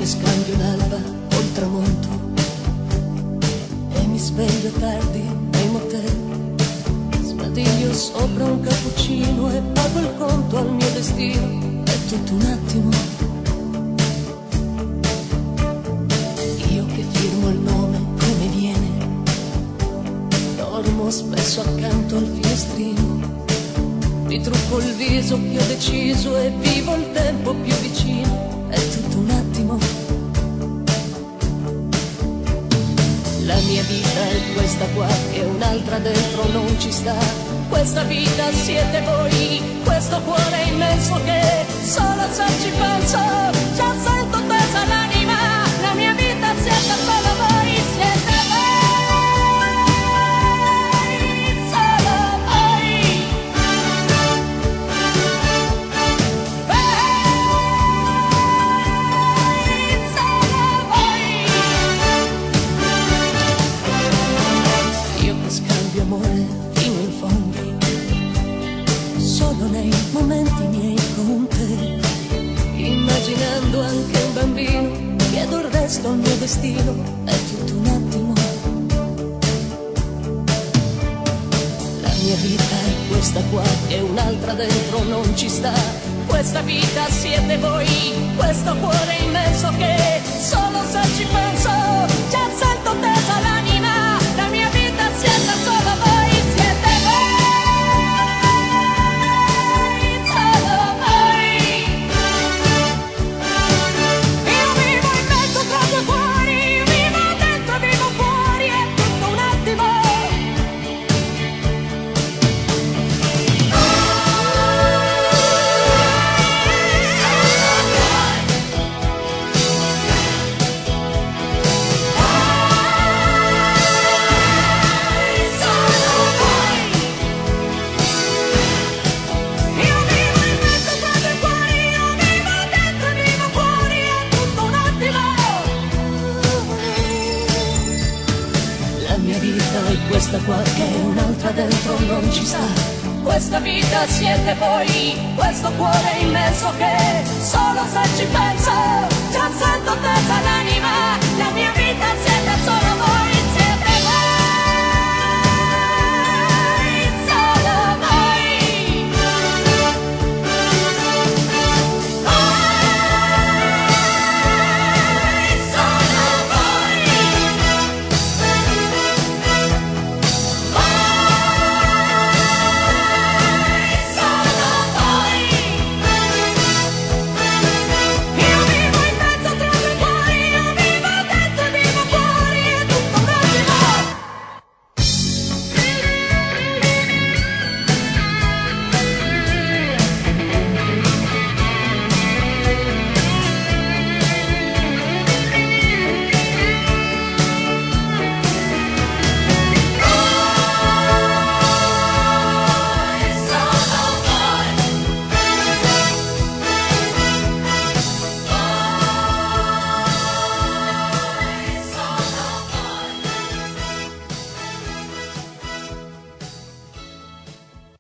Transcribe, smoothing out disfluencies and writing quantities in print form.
che scambio l'alba col tramonto e mi sveglio tardi nei motel, sbadiglio sopra un cappuccino e pago il conto al mio destino. È tutto un attimo, io che firmo il nome come viene, dormo spesso accanto al finestrino, mi trucco il viso più deciso e vivo il tempo più vicino. È tutto un attimo, la mia vita è questa qua e un'altra dentro non ci sta. Questa vita siete voi, questo cuore immenso che solo se ci penso già sento tesa l'anima. La mia vita siete solo voi, siete voi, solo voi. Solo voi. Io che scambio amore fino in fondo, solo nei momenti miei con te, immaginando anche un bambino, chiedo il resto al mio destino. È tutto un attimo, la mia vita è questa qua e un'altra dentro non ci sta. Questa vita siete voi, questo cuore immenso che solo se ci penso già sento tesa l'anima. La mia vita siete solo voi, siete voi. Questa qua che un'altra dentro non ci sta. Questa vita siete voi, questo cuore immenso che solo se ci penso